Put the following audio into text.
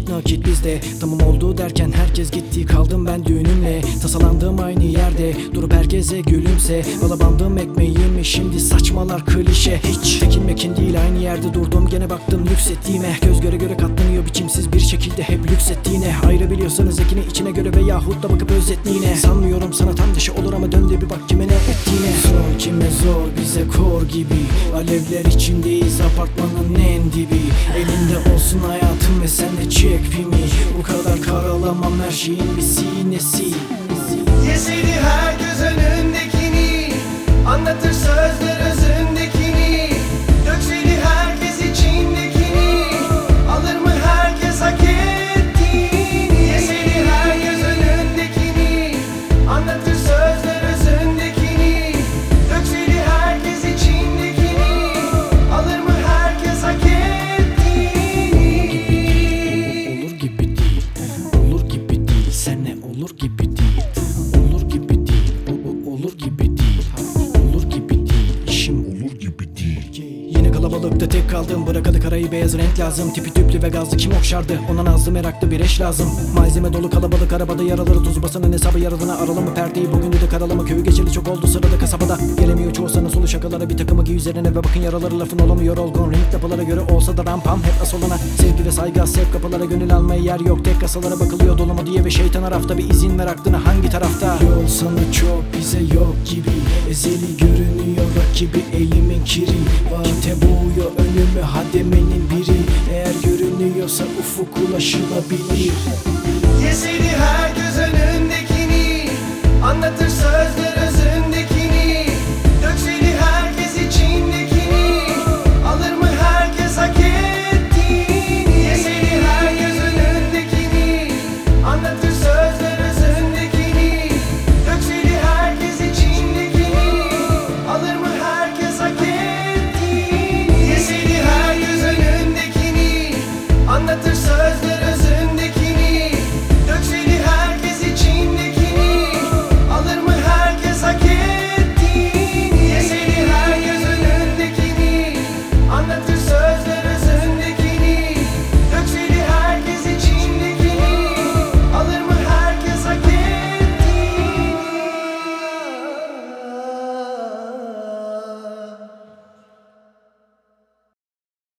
nakit bizde. Tamam oldu derken herkes gitti, kaldım ben düğünümle. Tasalandığım aynı yerde durup herkese gülümse. Alabandım ekmeğimi şimdi saçmalar klişe. Hiç tekinmekin değil, aynı yerde durdum gene baktım yükselttiğime. Göz göre göre katlanıyor biçimsiz bir şekilde hep lüksettiğine. Ayırabiliyorsanız ekini içine göre veyahut da bakıp özetliğine. Sanmıyorum sana tam dışı olur ama dön de bir bak kime ne ettiğine. Zor kime zor, bize kor gibi. Alevler içindeyiz apartmanın en dibi. Elinde olsun hayatım ve sen de çek filmi. Bu kadar karalamam her şeyin bir sinesi. Yeseydi herkes önündekini, anlatır sözler özündekini. Dökseydi herkes içindekini, alır mı herkes hak ettiğini. Yeseydi herkes önündekini, anlatır sözler özündekini. Dökseydi herkes içindekini, alır mı herkes hak ettiğini. Olur gibi değil, olur gibi değil. Sen ne olur gibi değil. Olur gibi değil, olur gibi değil. Olur gibi değil, işim olur gibi değil. Yine kalabalıkta tek kaldım, bırakalı karayı beyaz renk lazım. Tipi tüplü ve gazlı kim okşardı, ona nazlı meraklı bir eş lazım. Malzeme dolu kalabalık arabada, yaraları tuzu basanın hesabı yaradığına. Aralama perdeyi bugün de karalama, köyü geçeli çok oldu sırada kasabada. Gelemiyor çoğu sana solu şakalara, bir takımı giy üzerine ve bakın yaraları lafın olamıyor olgun. Ring kapılara göre olsa da rampam hep asolana. Sevgi ve saygı az hep kapılara, gönül almaya yer yok. Tek kasalara bakılıyor dolu mu diye ve şeytan arafta. Bir izin ver aklına hangi tarafta. Yol sana çok bize yok gibi. Ezeli görünüyor rakibi, elimin kiri. Vate boğuyor önümü hademenin biri. Eğer görünüyorsa ufuk ulaşılabilir. Yeseydi herkes önündekini,